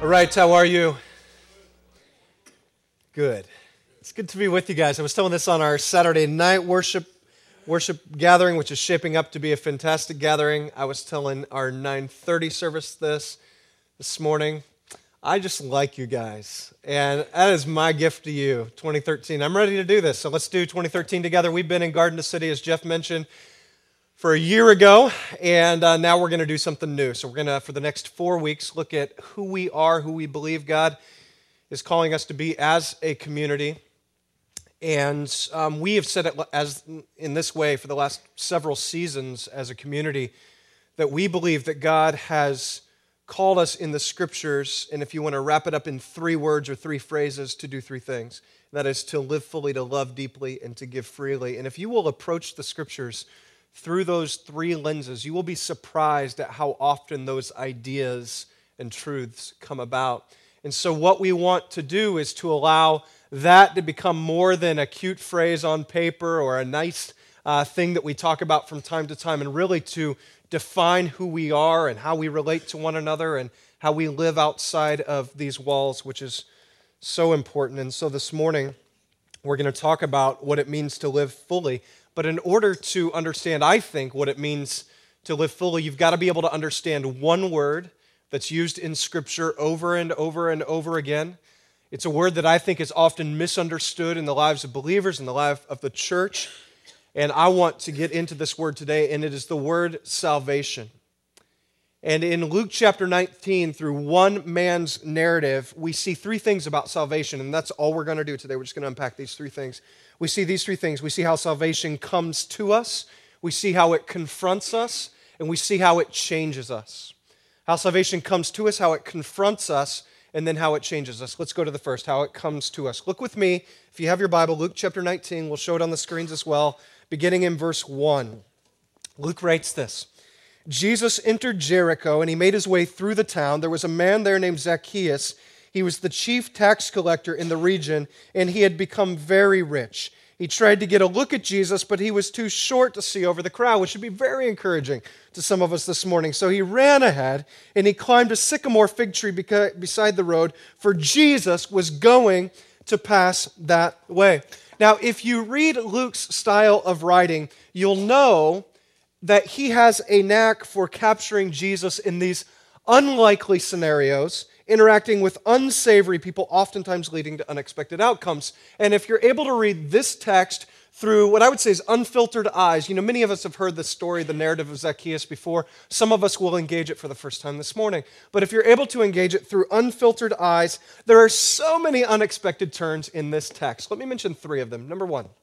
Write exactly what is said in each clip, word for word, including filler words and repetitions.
All right, how are you? Good. It's good to be with you guys. I was telling this on our Saturday night worship worship gathering, which is shaping up to be a fantastic gathering. I was telling our nine thirty service this this morning. I just like you guys, and that is my gift to you, twenty thirteen. I'm ready to do this, so let's do twenty thirteen together. We've been in Garden City, as Jeff mentioned, for a year ago, and uh, now we're going to do something new. So we're going to, for the next four weeks, look at who we are, who we believe God is calling us to be as a community. And um, we have said it as in this way for the last several seasons as a community, that we believe that God has called us in the Scriptures, and if you want to wrap it up in three words or three phrases, to do three things. That is to live fully, to love deeply, and to give freely. And if you will approach the Scriptures through those three lenses, you will be surprised at how often those ideas and truths come about. And so what we want to do is to allow that to become more than a cute phrase on paper or a nice uh, thing that we talk about from time to time, and really to define who we are and how we relate to one another and how we live outside of these walls, which is so important. And so this morning, we're going to talk about what it means to live fully. But in order to understand, I think, what it means to live fully, you've got to be able to understand one word that's used in Scripture over and over and over again. It's a word that I think is often misunderstood in the lives of believers, in the life of the church. And I want to get into this word today, and it is the word salvation. And in Luke chapter nineteen, through one man's narrative, we see three things about salvation, and that's all we're going to do today. We're just going to unpack these three things. We see these three things. We see how salvation comes to us, we see how it confronts us, and we see how it changes us. How salvation comes to us, how it confronts us, and then how it changes us. Let's go to the first, how it comes to us. Look with me, if you have your Bible, Luke chapter nineteen. We'll show it on the screens as well, beginning in verse one. Luke writes this: Jesus entered Jericho, and he made his way through the town. There was a man there named Zacchaeus. He was the chief tax collector in the region, and he had become very rich. He tried to get a look at Jesus, but he was too short to see over the crowd, which should be very encouraging to some of us this morning. So he ran ahead, and he climbed a sycamore fig tree beside the road, for Jesus was going to pass that way. Now, if you read Luke's style of writing, you'll know that he has a knack for capturing Jesus in these unlikely scenarios, interacting with unsavory people, oftentimes leading to unexpected outcomes. And if you're able to read this text through what I would say is unfiltered eyes, you know, many of us have heard the story, the narrative of Zacchaeus before. Some of us will engage it for the first time this morning. But if you're able to engage it through unfiltered eyes, there are so many unexpected turns in this text. Let me mention three of them. Number one.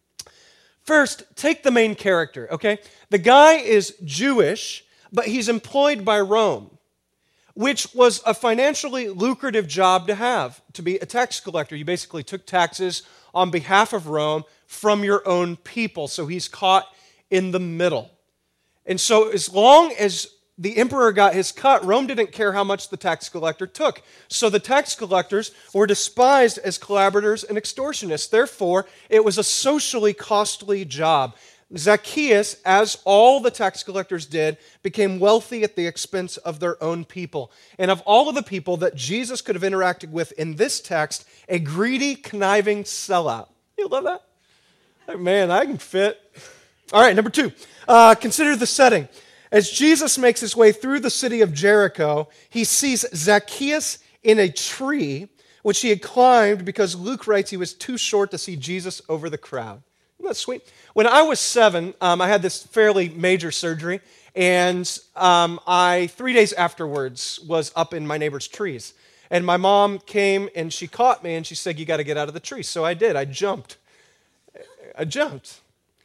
First, take the main character, okay? The guy is Jewish, but he's employed by Rome, which was a financially lucrative job to have, to be a tax collector. You basically took taxes on behalf of Rome from your own people, so he's caught in the middle. And so as long as the emperor got his cut, Rome didn't care how much the tax collector took. So the tax collectors were despised as collaborators and extortionists. Therefore, it was a socially costly job. Zacchaeus, as all the tax collectors did, became wealthy at the expense of their own people. And of all of the people that Jesus could have interacted with in this text, a greedy, conniving sellout. You love that? Like, man, I can fit. All right, number two, uh, consider the setting. As Jesus makes his way through the city of Jericho, he sees Zacchaeus in a tree, which he had climbed because Luke writes he was too short to see Jesus over the crowd. Isn't that sweet? When I was seven, um, I had this fairly major surgery, and um, I, three days afterwards, was up in my neighbor's trees. And my mom came, and she caught me, and she said, "You got to get out of the tree." So I did. I jumped. I jumped.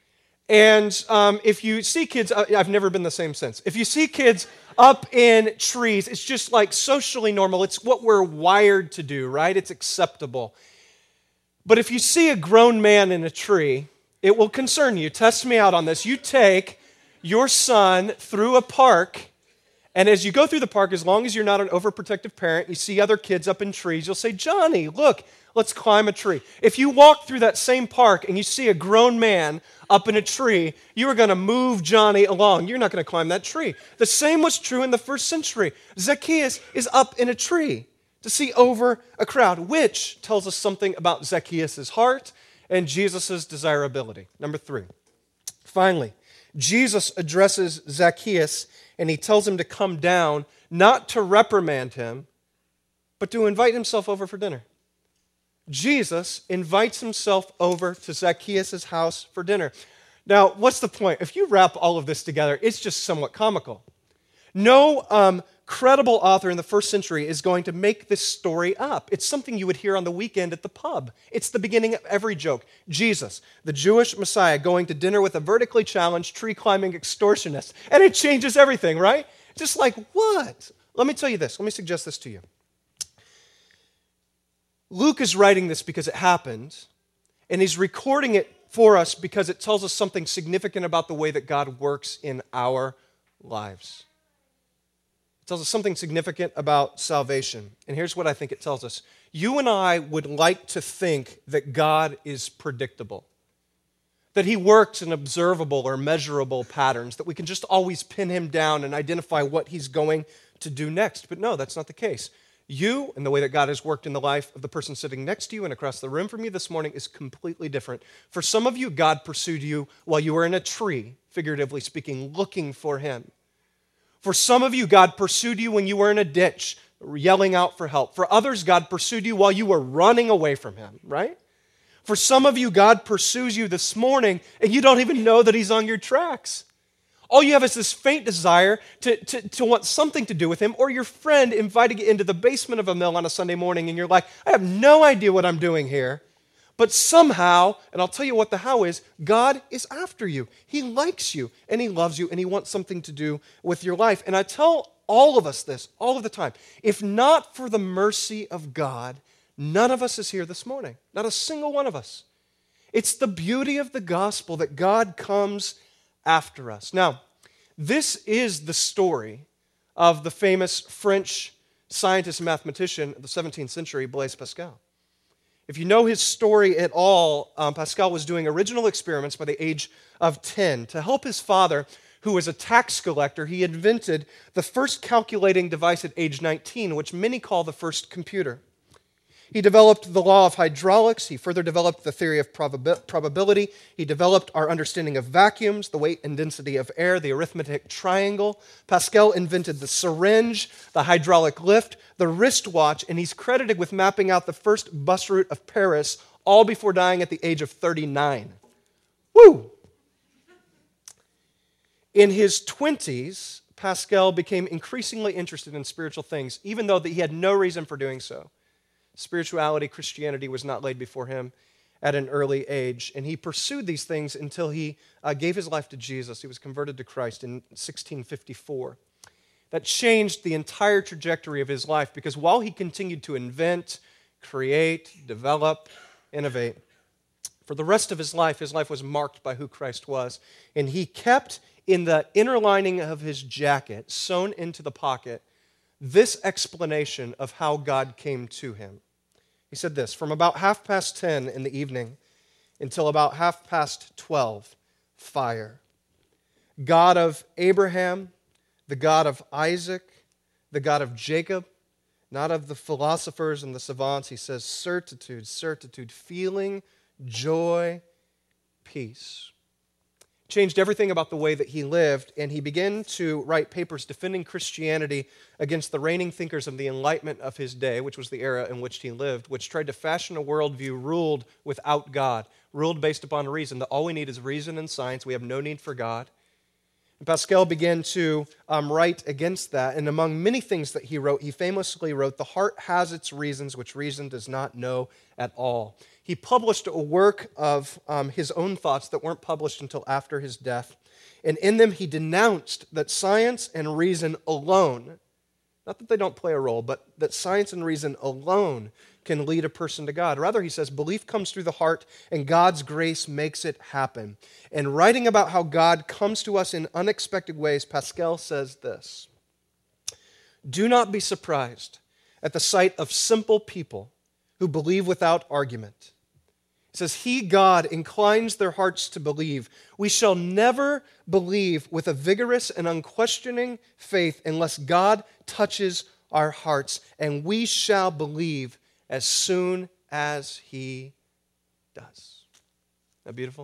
And um, if you see kids, I've never been the same since. If you see kids up in trees, it's just like socially normal. It's what we're wired to do, right? It's acceptable. But if you see a grown man in a tree, it will concern you. Test me out on this. You take your son through a park, and as you go through the park, as long as you're not an overprotective parent, you see other kids up in trees, you'll say, "Johnny, look, let's climb a tree." If you walk through that same park and you see a grown man up in a tree, you are going to move Johnny along. You're not going to climb that tree. The same was true in the first century. Zacchaeus is up in a tree. to see over a crowd, which tells us something about Zacchaeus' heart and Jesus' desirability. Number three, finally, Jesus addresses Zacchaeus and he tells him to come down, not to reprimand him, but to invite himself over for dinner. Jesus invites himself over to Zacchaeus' house for dinner. Now, what's the point? If you wrap all of this together, it's just somewhat comical. No um, credible author in the first century is going to make this story up. It's something you would hear on the weekend at the pub. It's the beginning of every joke. Jesus, the Jewish Messiah, going to dinner with a vertically challenged, tree-climbing extortionist. And it changes everything, right? Just like, what? Let me tell you this. Let me suggest this to you. Luke is writing this because it happened, and he's recording it for us because it tells us something significant about the way that God works in our lives. It tells us something significant about salvation. And here's what I think it tells us. You and I would like to think that God is predictable, that he works in observable or measurable patterns, that we can just always pin him down and identify what he's going to do next. But no, that's not the case. You and the way that God has worked in the life of the person sitting next to you and across the room from you this morning is completely different. For some of you, God pursued you while you were in a tree, figuratively speaking, looking for him. For some of you, God pursued you when you were in a ditch, yelling out for help. For others, God pursued you while you were running away from him, right? For some of you, God pursues you this morning and you don't even know that he's on your tracks. All you have is this faint desire to, to, to want something to do with him, or your friend inviting you into the basement of a mill on a Sunday morning, and you're like, I have no idea what I'm doing here. But somehow, and I'll tell you what the how is, God is after you. He likes you, and he loves you, and he wants something to do with your life. And I tell all of us this all of the time. If not for the mercy of God, none of us is here this morning. Not a single one of us. It's the beauty of the gospel that God comes after us. Now, this is the story of the famous French scientist and mathematician of the seventeenth century, Blaise Pascal. If you know his story at all, um, Pascal was doing original experiments by the age of ten. To help his father, who was a tax collector, he invented the first calculating device at age nineteen, which many call the first computer. He developed the law of hydraulics. He further developed the theory of probabi- probability. He developed our understanding of vacuums, the weight and density of air, the arithmetic triangle. Pascal invented the syringe, the hydraulic lift, the wristwatch, and he's credited with mapping out the first bus route of Paris, all before dying at the age of thirty-nine. Woo! In his twenties, Pascal became increasingly interested in spiritual things, even though he had no reason for doing so. Spirituality, Christianity was not laid before him at an early age, and he pursued these things until he uh, gave his life to Jesus. He was converted to Christ in sixteen fifty-four. That changed the entire trajectory of his life because while he continued to invent, create, develop, innovate, for the rest of his life, his life was marked by who Christ was, and he kept in the inner lining of his jacket, sewn into the pocket, this explanation of how God came to him. He said this, from about half past ten in the evening until about half past twelve, fire. God of Abraham, the God of Isaac, the God of Jacob, not of the philosophers and the savants. He says certitude, certitude, feeling, joy, peace. Changed everything about the way that he lived, and he began to write papers defending Christianity against the reigning thinkers of the Enlightenment of his day, which was the era in which he lived, which tried to fashion a worldview ruled without God, ruled based upon reason, that all we need is reason and science. We have no need for God. And Pascal began to um, write against that, and among many things that he wrote, he famously wrote, "The heart has its reasons which reason does not know at all." He published a work of um, his own thoughts that weren't published until after his death, and in them he denounced that science and reason alone, not that they don't play a role, but that science and reason alone can lead a person to God. Rather, he says, belief comes through the heart, and God's grace makes it happen. And writing about how God comes to us in unexpected ways, Pascal says this, "Do not be surprised at the sight of simple people who believe without argument." It says, "He, God, inclines their hearts to believe. We shall never believe with a vigorous and unquestioning faith unless God touches our hearts, and we shall believe as soon as he does. Isn't that beautiful?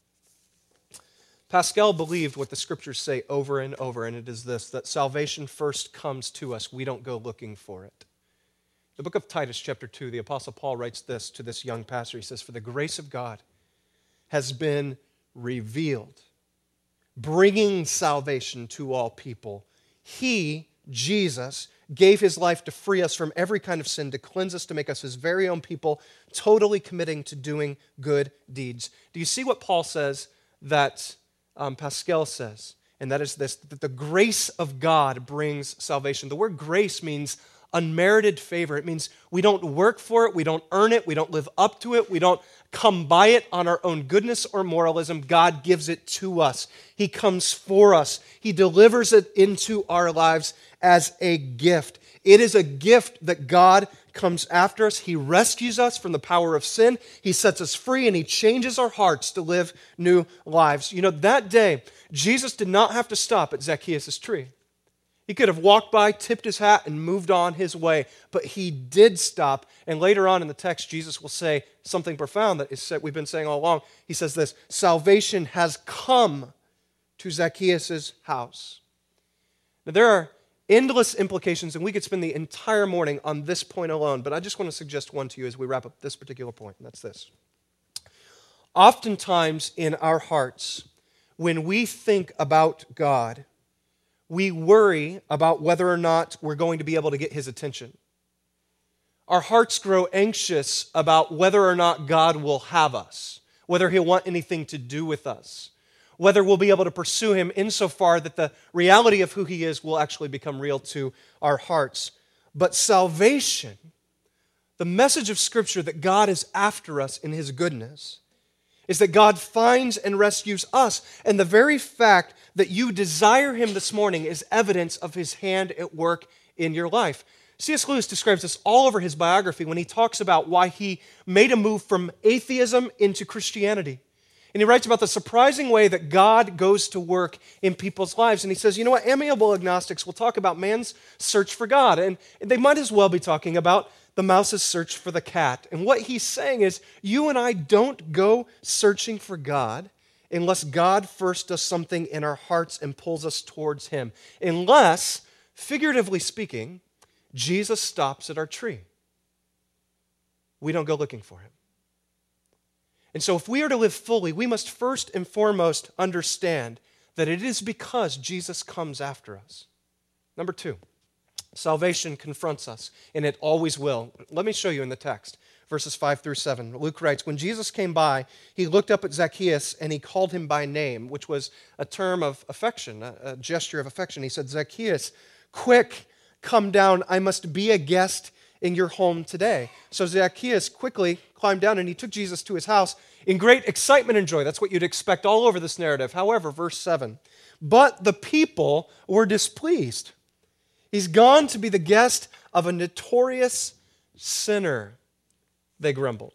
Pascal believed what the scriptures say over and over, and it is this, that salvation first comes to us. We don't go looking for it. The book of Titus, chapter two, the Apostle Paul writes this to this young pastor. He says, "For the grace of God has been revealed, bringing salvation to all people. He, Jesus, gave his life to free us from every kind of sin, to cleanse us, to make us his very own people, totally committing to doing good deeds." Do you see what Paul says that um, Pascal says? And that is this, that the grace of God brings salvation. The word grace means unmerited favor. It means we don't work for it, we don't earn it, we don't live up to it, we don't come by it on our own goodness or moralism. God gives it to us. He comes for us. He delivers it into our lives as a gift. It is a gift that God comes after us. He rescues us from the power of sin. He sets us free, and he changes our hearts to live new lives. You know, that day, Jesus did not have to stop at Zacchaeus' tree. He could have walked by, tipped his hat, and moved on his way, but he did stop. And later on in the text, Jesus will say something profound that is we've been saying all along. He says this, "Salvation has come to Zacchaeus' house." Now, there are endless implications, and we could spend the entire morning on this point alone, but I just want to suggest one to you as we wrap up this particular point, and that's this. Oftentimes in our hearts, when we think about God, we worry about whether or not we're going to be able to get his attention. Our hearts grow anxious about whether or not God will have us, whether he'll want anything to do with us, whether we'll be able to pursue him insofar that the reality of who he is will actually become real to our hearts. But salvation, the message of Scripture that God is after us in his goodness, is that God finds and rescues us. And the very fact that you desire him this morning is evidence of his hand at work in your life. C S Lewis describes this all over his biography when he talks about why he made a move from atheism into Christianity. And he writes about the surprising way that God goes to work in people's lives. And he says, you know what, amiable agnostics will talk about man's search for God. And they might as well be talking about the mouse's search for the cat. And what he's saying is, you and I don't go searching for God unless God first does something in our hearts and pulls us towards him. Unless, figuratively speaking, Jesus stops at our tree. We don't go looking for him. And so if we are to live fully, we must first and foremost understand that it is because Jesus comes after us. Number two, salvation confronts us, and it always will. Let me show you in the text, verses five through seven. Luke writes, "When Jesus came by, he looked up at Zacchaeus, and he called him by name," which was a term of affection, a, a gesture of affection. He said, "Zacchaeus, quick, come down. I must be a guest in your home today." So Zacchaeus quickly climbed down, and he took Jesus to his house in great excitement and joy. That's what you'd expect all over this narrative. However, verse seven, "But the people were displeased. He's gone to be the guest of a notorious sinner," they grumbled.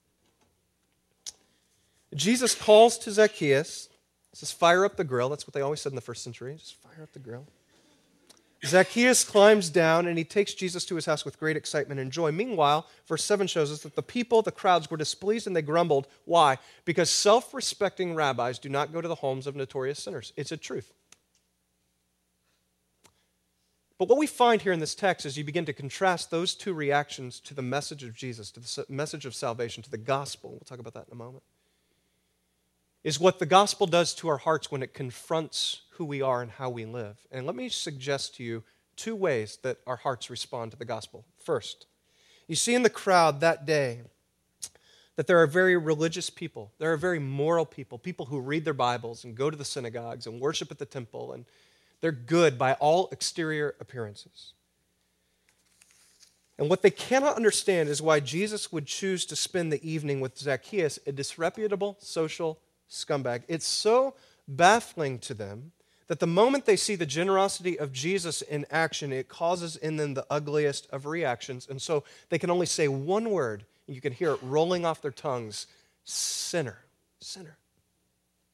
Jesus calls to Zacchaeus, says, "Fire up the grill." That's what they always said in the first century, just fire up the grill. Zacchaeus climbs down, and he takes Jesus to his house with great excitement and joy. Meanwhile, verse seven shows us that the people, the crowds, were displeased and they grumbled. Why? Because self-respecting rabbis do not go to the homes of notorious sinners. It's a truth. But what we find here in this text as you begin to contrast those two reactions to the message of Jesus, to the message of salvation, to the gospel, we'll talk about that in a moment, is what the gospel does to our hearts when it confronts who we are and how we live. And let me suggest to you two ways that our hearts respond to the gospel. First, you see in the crowd that day that there are very religious people, there are very moral people, people who read their Bibles and go to the synagogues and worship at the temple, and they're good by all exterior appearances. And what they cannot understand is why Jesus would choose to spend the evening with Zacchaeus, a disreputable social scumbag. It's so baffling to them that the moment they see the generosity of Jesus in action, it causes in them the ugliest of reactions. And so they can only say one word, and you can hear it rolling off their tongues: sinner, sinner.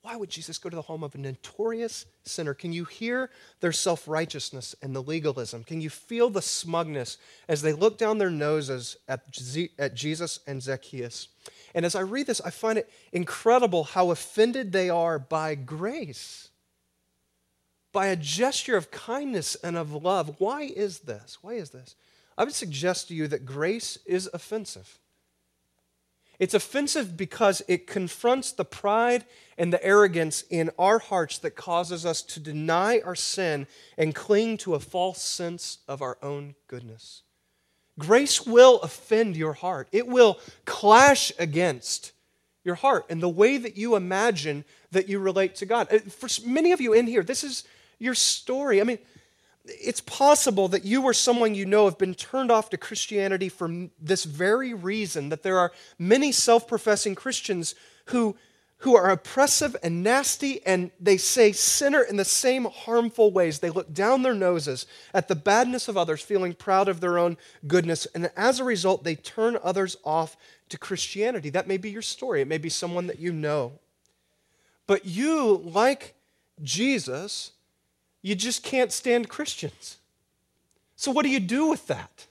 Why would Jesus go to the home of a notorious sinner? Can you hear their self-righteousness and the legalism? Can you feel the smugness as they look down their noses at, Z- at Jesus and Zacchaeus? And as I read this, I find it incredible how offended they are by grace, by a gesture of kindness and of love. Why is this? Why is this? I would suggest to you that grace is offensive. It's offensive because it confronts the pride and the arrogance in our hearts that causes us to deny our sin and cling to a false sense of our own goodness. Grace will offend your heart. It will clash against your heart and the way that you imagine that you relate to God. For many of you in here, this is your story. I mean, it's possible that you or someone you know have been turned off to Christianity for this very reason, that there are many self-professing Christians who, who are oppressive and nasty, and they say sinner in the same harmful ways. They look down their noses at the badness of others, feeling proud of their own goodness, and as a result, they turn others off to Christianity. That may be your story. It may be someone that you know. But you, like Jesus, you just can't stand Christians. So what do you do with that?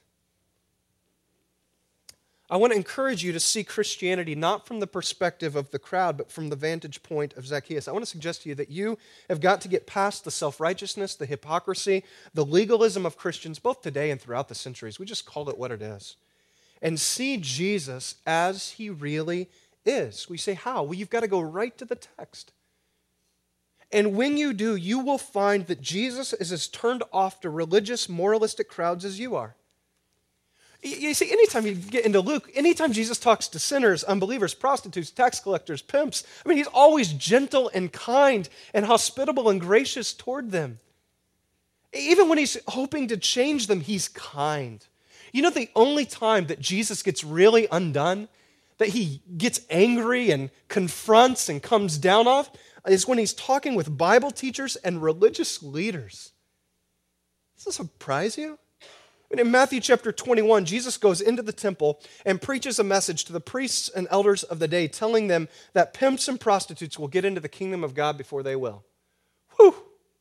I want to encourage you to see Christianity not from the perspective of the crowd, but from the vantage point of Zacchaeus. I want to suggest to you that you have got to get past the self-righteousness, the hypocrisy, the legalism of Christians, both today and throughout the centuries. We just call it what it is. And see Jesus as he really is. We say, how? Well, you've got to go right to the text. And when you do, you will find that Jesus is as turned off to religious, moralistic crowds as you are. You see, anytime you get into Luke, anytime Jesus talks to sinners, unbelievers, prostitutes, tax collectors, pimps, I mean, he's always gentle and kind and hospitable and gracious toward them. Even when he's hoping to change them, he's kind. You know, the only time that Jesus gets really undone, that he gets angry and confronts and comes down off, is when he's talking with Bible teachers and religious leaders. Does this surprise you? In Matthew chapter twenty-one, Jesus goes into the temple and preaches a message to the priests and elders of the day, telling them that pimps and prostitutes will get into the kingdom of God before they will. Whew!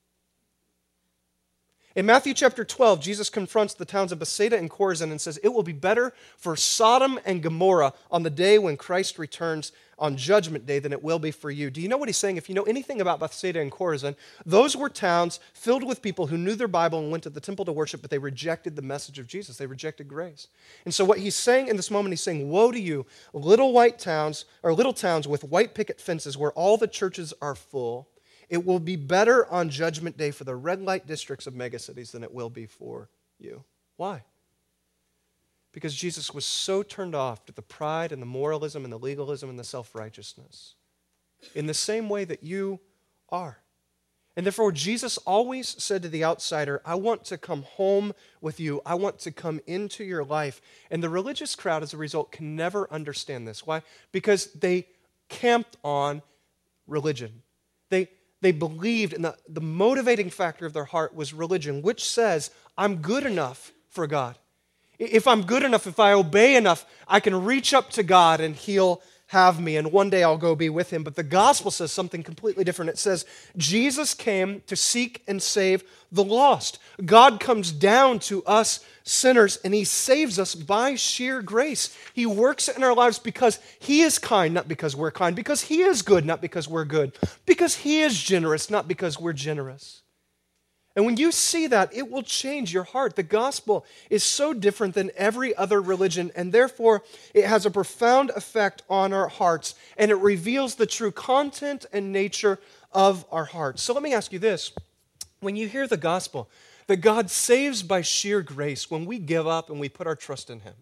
In Matthew chapter twelve, Jesus confronts the towns of Bethsaida and Chorazin and says, it will be better for Sodom and Gomorrah on the day when Christ returns on Judgment Day than it will be for you. Do you know what he's saying? If you know anything about Bethsaida and Chorazin, those were towns filled with people who knew their Bible and went to the temple to worship, but they rejected the message of Jesus. They rejected grace. And so what he's saying in this moment, he's saying, woe to you, little white towns, or little towns with white picket fences where all the churches are full. It will be better on Judgment Day for the red light districts of megacities than it will be for you. Why? Because Jesus was so turned off to the pride and the moralism and the legalism and the self-righteousness in the same way that you are. And therefore, Jesus always said to the outsider, I want to come home with you. I want to come into your life. And the religious crowd, as a result, can never understand this. Why? Because they camped on religion. They They believed, and the, the motivating factor of their heart was religion, which says, I'm good enough for God. If I'm good enough, if I obey enough, I can reach up to God and he'll have me, and one day I'll go be with him. But the gospel says something completely different. It says, Jesus came to seek and save the lost. God comes down to us sinners, and he saves us by sheer grace. He works in our lives because he is kind, not because we're kind, because he is good, not because we're good, because he is generous, not because we're generous. And when you see that, it will change your heart. The gospel is so different than every other religion, and therefore it has a profound effect on our hearts, and it reveals the true content and nature of our hearts. So let me ask you this. When you hear the gospel, that God saves by sheer grace when we give up and we put our trust in him,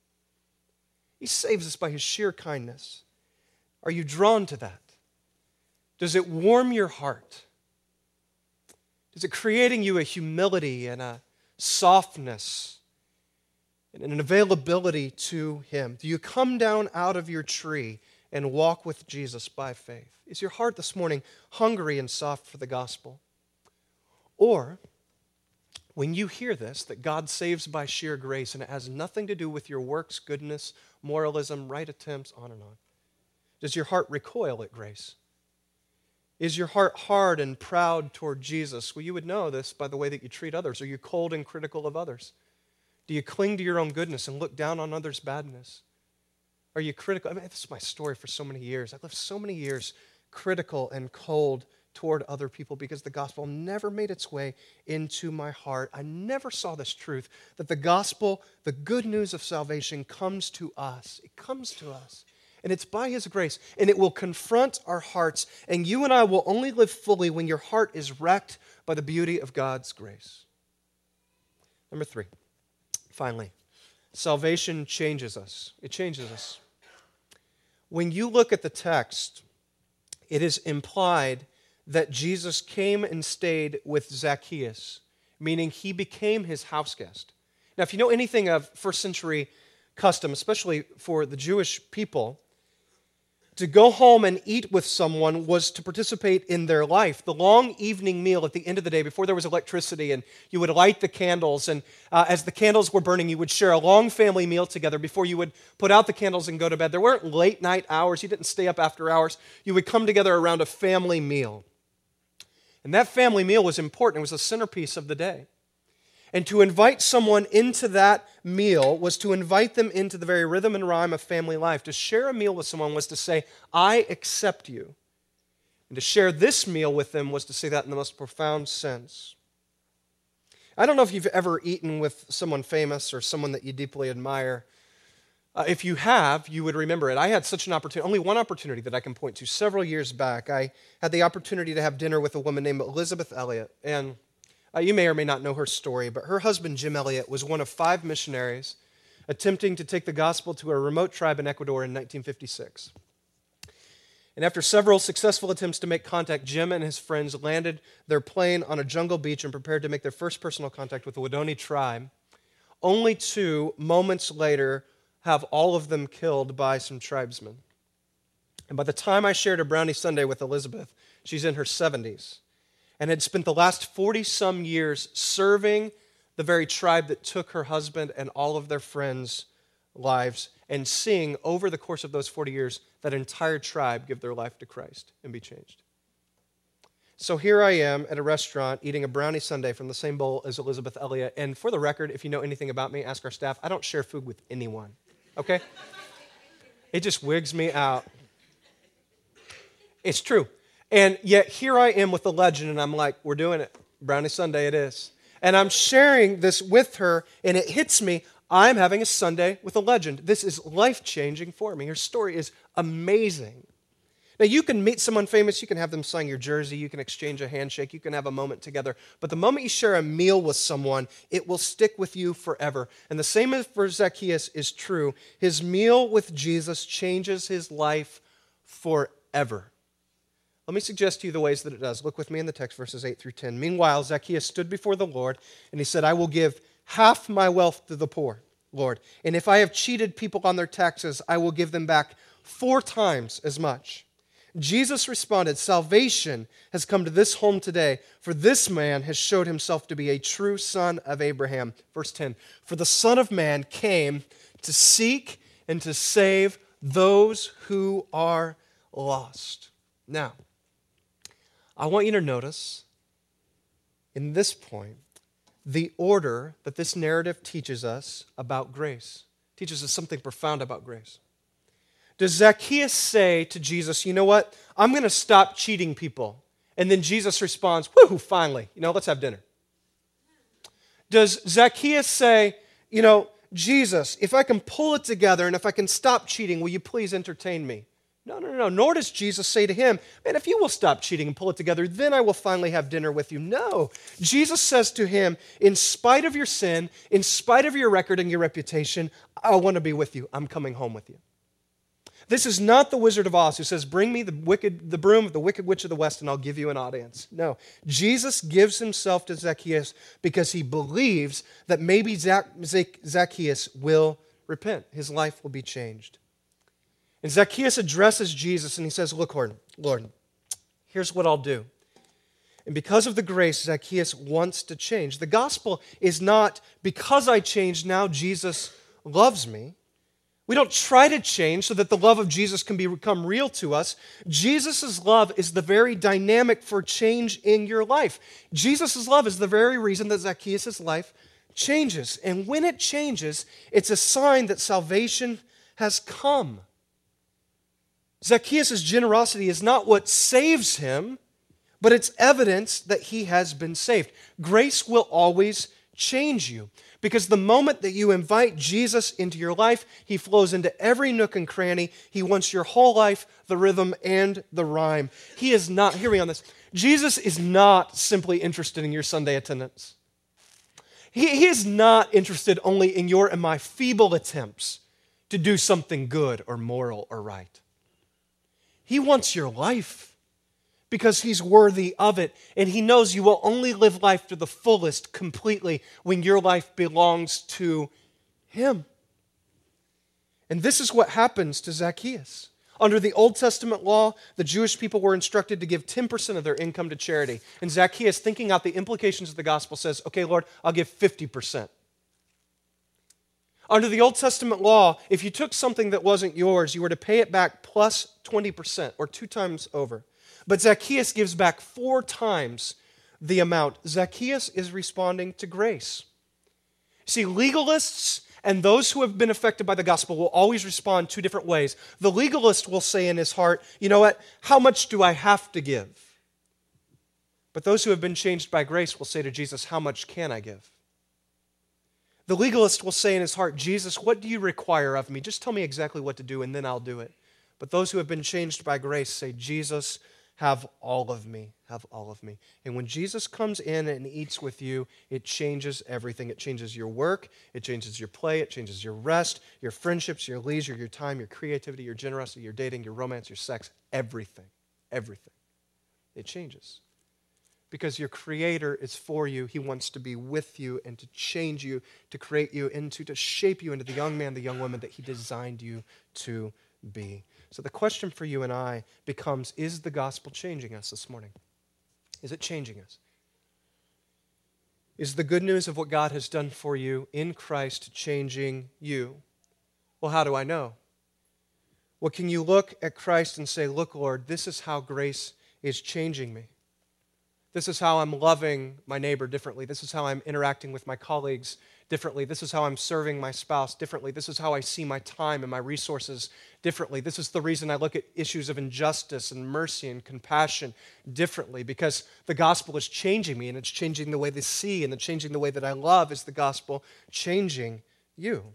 he saves us by his sheer kindness. Are you drawn to that? Does it warm your heart? Is it creating you a humility and a softness and an availability to him? Do you come down out of your tree and walk with Jesus by faith? Is your heart this morning hungry and soft for the gospel? Or, when you hear this, that God saves by sheer grace and it has nothing to do with your works, goodness, moralism, right attempts, on and on, does your heart recoil at grace? Is your heart hard and proud toward Jesus? Well, you would know this by the way that you treat others. Are you cold and critical of others? Do you cling to your own goodness and look down on others' badness? Are you critical? I mean, this is my story for so many years. I've lived so many years critical and cold toward other people because the gospel never made its way into my heart. I never saw this truth that the gospel, the good news of salvation, comes to us. It comes to us. And it's by His grace, and it will confront our hearts, and you and I will only live fully when your heart is wrecked by the beauty of God's grace. Number three, finally, salvation changes us. It changes us. When you look at the text, it is implied that Jesus came and stayed with Zacchaeus, meaning He became his house guest. Now, if you know anything of first century custom, especially for the Jewish people, to go home and eat with someone was to participate in their life. The long evening meal at the end of the day, before there was electricity, and you would light the candles, and uh, as the candles were burning, you would share a long family meal together before you would put out the candles and go to bed. There weren't late night hours. You didn't stay up after hours. You would come together around a family meal. And that family meal was important. It was the centerpiece of the day. And to invite someone into that meal was to invite them into the very rhythm and rhyme of family life. To share a meal with someone was to say, I accept you. And to share this meal with them was to say that in the most profound sense. I don't know if you've ever eaten with someone famous or someone that you deeply admire. Uh, if you have, you would remember it. I had such an opportunity, only one opportunity that I can point to. Several years back, I had the opportunity to have dinner with a woman named Elisabeth Elliot. And Uh, you may or may not know her story, but her husband, Jim Elliot, was one of five missionaries attempting to take the gospel to a remote tribe in Ecuador in nineteen fifty-six. And after several successful attempts to make contact, Jim and his friends landed their plane on a jungle beach and prepared to make their first personal contact with the Waodani tribe, only to, moments later, have all of them killed by some tribesmen. And by the time I shared a brownie sundae with Elisabeth, she's in her seventies. And had spent the last forty-some years serving the very tribe that took her husband and all of their friends' lives, and seeing over the course of those forty years that entire tribe give their life to Christ and be changed. So here I am at a restaurant eating a brownie sundae from the same bowl as Elisabeth Elliot, and for the record, if you know anything about me, ask our staff, I don't share food with anyone, okay? It just wigs me out. It's true. And yet here I am with a legend, and I'm like, we're doing it. Brownie sundae it is. And I'm sharing this with her, and it hits me. I'm having a sundae with a legend. This is life-changing for me. Her story is amazing. Now, you can meet someone famous. You can have them sign your jersey. You can exchange a handshake. You can have a moment together. But the moment you share a meal with someone, it will stick with you forever. And the same for Zacchaeus is true. His meal with Jesus changes his life forever. Let me suggest to you the ways that it does. Look with me in the text, verses eight through ten. Meanwhile, Zacchaeus stood before the Lord, and he said, I will give half my wealth to the poor, Lord. And if I have cheated people on their taxes, I will give them back four times as much. Jesus responded, salvation has come to this home today, for this man has showed himself to be a true son of Abraham. Verse ten, for the Son of Man came to seek and to save those who are lost. Now, I want you to notice in this point the order that this narrative teaches us about grace. It teaches us something profound about grace. Does Zacchaeus say to Jesus, you know what, I'm going to stop cheating people? And then Jesus responds, whoo, finally, you know, let's have dinner. Does Zacchaeus say, you know, Jesus, if I can pull it together and if I can stop cheating, will you please entertain me? No, no, no. Nor does Jesus say to him, man, if you will stop cheating and pull it together, then I will finally have dinner with you. No. Jesus says to him, in spite of your sin, in spite of your record and your reputation, I want to be with you. I'm coming home with you. This is not the Wizard of Oz who says, bring me the wicked, the broom of the Wicked Witch of the West and I'll give you an audience. No. Jesus gives himself to Zacchaeus because he believes that maybe Zacchaeus will repent. His life will be changed. And Zacchaeus addresses Jesus and he says, look, Lord, Lord, here's what I'll do. And because of the grace, Zacchaeus wants to change. The gospel is not because I changed, now Jesus loves me. We don't try to change so that the love of Jesus can become real to us. Jesus' love is the very dynamic for change in your life. Jesus' love is the very reason that Zacchaeus' life changes. And when it changes, it's a sign that salvation has come. Zacchaeus' generosity is not what saves him, but it's evidence that he has been saved. Grace will always change you. Because the moment that you invite Jesus into your life, he flows into every nook and cranny. He wants your whole life, the rhythm, and the rhyme. He is not, hear me on this, Jesus is not simply interested in your Sunday attendance. He, he is not interested only in your and my feeble attempts to do something good or moral or right. He wants your life, because he's worthy of it. And he knows you will only live life to the fullest completely when your life belongs to him. And this is what happens to Zacchaeus. Under the Old Testament law, the Jewish people were instructed to give ten percent of their income to charity. And Zacchaeus, thinking out the implications of the gospel, says, okay, Lord, I'll give fifty percent. Under the Old Testament law, if you took something that wasn't yours, you were to pay it back plus twenty percent, or two times over. But Zacchaeus gives back four times the amount. Zacchaeus is responding to grace. See, legalists and those who have been affected by the gospel will always respond two different ways. The legalist will say in his heart, you know what, how much do I have to give? But those who have been changed by grace will say to Jesus, how much can I give? The legalist will say in his heart, Jesus, what do you require of me? Just tell me exactly what to do and then I'll do it. But those who have been changed by grace say, Jesus, have all of me, have all of me. And when Jesus comes in and eats with you, it changes everything. It changes your work, it changes your play, it changes your rest, your friendships, your leisure, your time, your creativity, your generosity, your dating, your romance, your sex, everything, everything. It changes. Because your Creator is for you. He wants to be with you and to change you, to create you into, to shape you into the young man, the young woman that He designed you to be. So the question for you and I becomes, is the gospel changing us this morning? Is it changing us? Is the good news of what God has done for you in Christ changing you? Well, how do I know? Well, can you look at Christ and say, look, Lord, this is how grace is changing me. This is how I'm loving my neighbor differently. This is how I'm interacting with my colleagues differently. This is how I'm serving my spouse differently. This is how I see my time and my resources differently. This is the reason I look at issues of injustice and mercy and compassion differently, because the gospel is changing me, and it's changing the way they see, and it's changing the way that I love. Is the gospel changing you?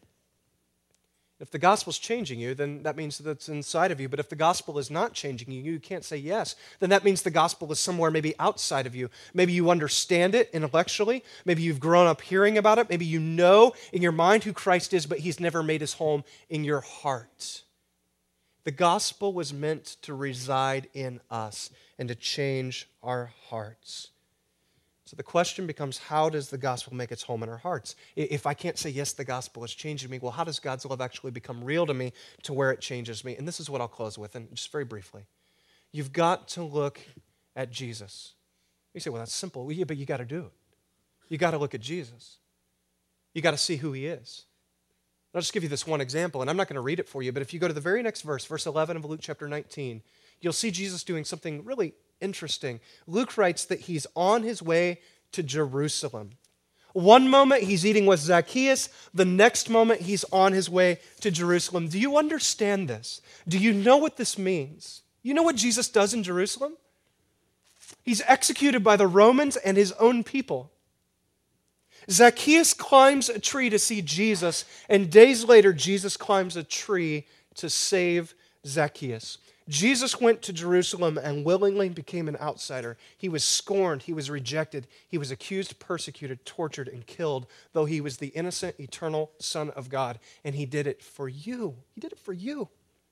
If the gospel's changing you, then that means that it's inside of you. But if the gospel is not changing you, you can't say yes, then that means the gospel is somewhere maybe outside of you. Maybe you understand it intellectually. Maybe you've grown up hearing about it. Maybe you know in your mind who Christ is, but He's never made His home in your heart. The gospel was meant to reside in us and to change our hearts. So the question becomes, how does the gospel make its home in our hearts? If I can't say, yes, the gospel is changing me, well, how does God's love actually become real to me to where it changes me? And this is what I'll close with, and just very briefly. You've got to look at Jesus. You say, well, that's simple. Well, yeah, but you got to do it. You got to look at Jesus. You got to see who He is. I'll just give you this one example, and I'm not going to read it for you, but if you go to the very next verse, verse eleven of Luke chapter nineteen, you'll see Jesus doing something really interesting. Luke writes that He's on His way to Jerusalem. One moment He's eating with Zacchaeus, the next moment He's on His way to Jerusalem. Do you understand this? Do you know what this means? You know what Jesus does in Jerusalem? He's executed by the Romans and His own people. Zacchaeus climbs a tree to see Jesus, and days later, Jesus climbs a tree to save Zacchaeus. Jesus went to Jerusalem and willingly became an outsider. He was scorned, He was rejected, He was accused, persecuted, tortured, and killed, though He was the innocent, eternal Son of God. And He did it for you. He did it for you.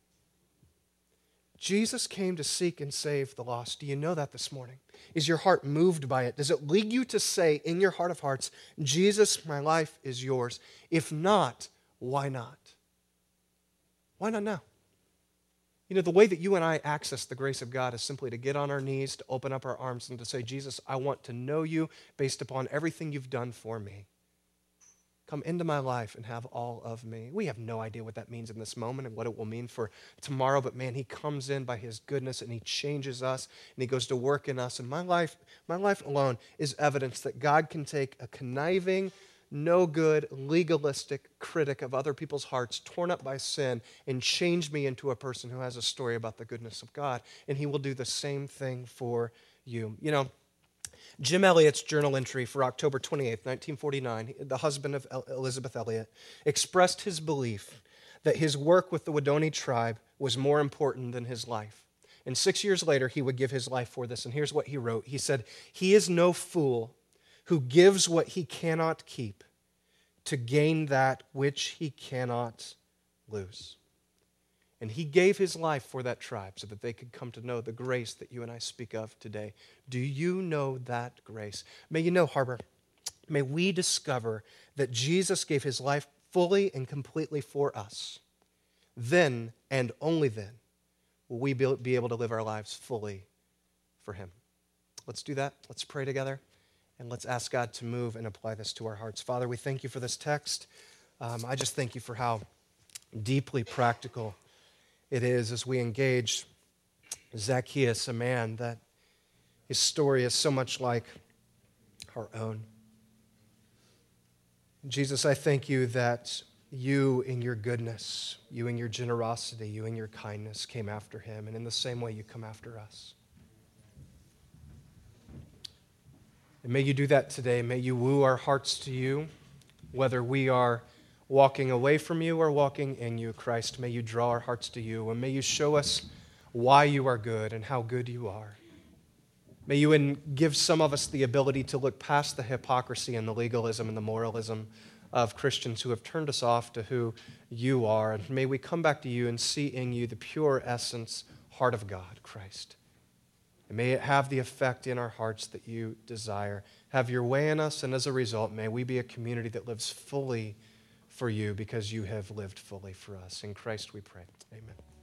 Jesus came to seek and save the lost. Do you know that this morning? Is your heart moved by it? Does it lead you to say in your heart of hearts, Jesus, my life is yours? If not, why not? Why not now? You know, the way that you and I access the grace of God is simply to get on our knees, to open up our arms, and to say, Jesus, I want to know you based upon everything you've done for me. Come into my life and have all of me. We have no idea what that means in this moment and what it will mean for tomorrow, but man, he comes in by his goodness and he changes us and he goes to work in us. And my life, my life alone is evidence that God can take a conniving, no good, legalistic critic of other people's hearts, torn up by sin, and change me into a person who has a story about the goodness of God. And he will do the same thing for you. You know, Jim Elliot's journal entry for October twenty-eighth, nineteen forty-nine, the husband of Elizabeth Elliot, expressed his belief that his work with the Waodani tribe was more important than his life. And six years later, he would give his life for this. And here's what he wrote. He said, "He is no fool who gives what he cannot keep to gain that which he cannot lose." And he gave his life for that tribe so that they could come to know the grace that you and I speak of today. Do you know that grace? May you know, Harbor, may we discover that Jesus gave his life fully and completely for us. Then, and only then, will we be able to live our lives fully for him. Let's do that. Let's pray together. And let's ask God to move and apply this to our hearts. Father, we thank you for this text. Um, I just thank you for how deeply practical it is as we engage Zacchaeus, a man that his story is so much like our own. Jesus, I thank you that you in your goodness, you in your generosity, you in your kindness came after him, and in the same way you come after us. And may you do that today. May you woo our hearts to you, whether we are walking away from you or walking in you, Christ. May you draw our hearts to you, and may you show us why you are good and how good you are. May you in, give some of us the ability to look past the hypocrisy and the legalism and the moralism of Christians who have turned us off to who you are. And may we come back to you and see in you the pure essence, heart of God, Christ. And may it have the effect in our hearts that you desire. Have your way in us, and as a result, may we be a community that lives fully for you because you have lived fully for us. In Christ we pray. Amen.